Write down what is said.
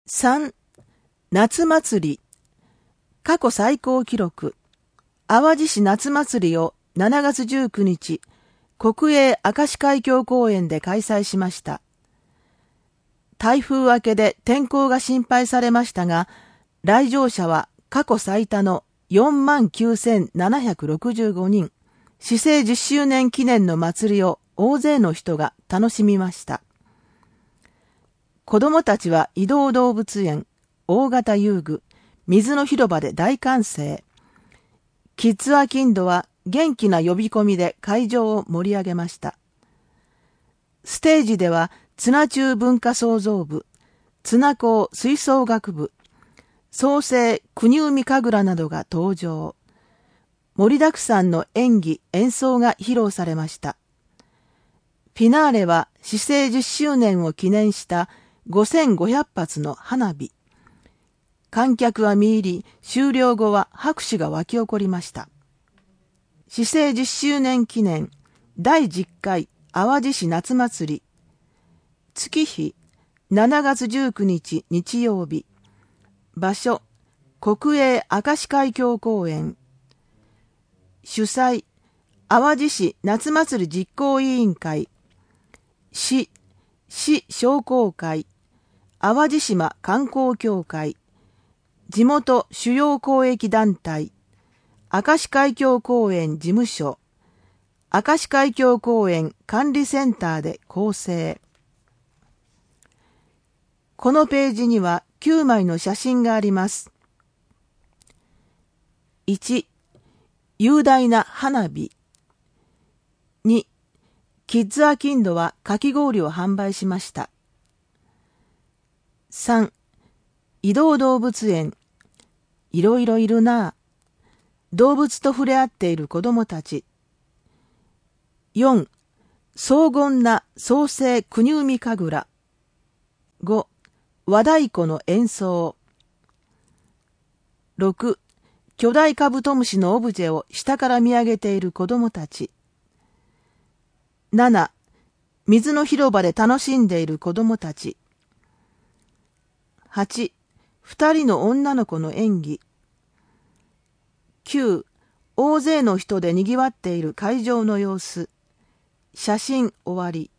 3. 夏祭り。過去最高記録。淡路市夏祭りを7月19日、国営明石海峡公園で開催しました。台風明けで天候が心配されましたが、来場者は過去最多の49,765人。市政10周年記念の祭りを大勢の人が楽しみました。子供たちは移動動物園、大型遊具、水の広場で大歓声。キッズアキンドは元気な呼び込みで会場を盛り上げました。ステージでは綱中文化創造部、綱高吹奏楽部、創生国海神楽などが登場。盛りだくさんの演技、演奏が披露されました。フィナーレは市政10周年を記念した5500発の花火。観客は見入り、終了後は拍手が沸き起こりました。市政10周年記念第10回淡路市夏祭り。月日7月19日日曜日。場所国営明石海峡公園。主催淡路市夏祭り実行委員会。市商工会。淡路島観光協会。地元主要公益団体。明石海峡公園事務所。明石海峡公園管理センターで構成。このページには9枚の写真があります。1、雄大な花火。2、キッズアキンドはかき氷を販売しました。3、移動動物園。いろいろいるなあ。動物と触れ合っている子供たち。4、荘厳な創生国海神楽。5、和太鼓の演奏。6、巨大カブトムシのオブジェを下から見上げている子供たち。7、水の広場で楽しんでいる子供たち。8、2人の女の子の演技。9、大勢の人で賑わっている会場の様子。写真終わり。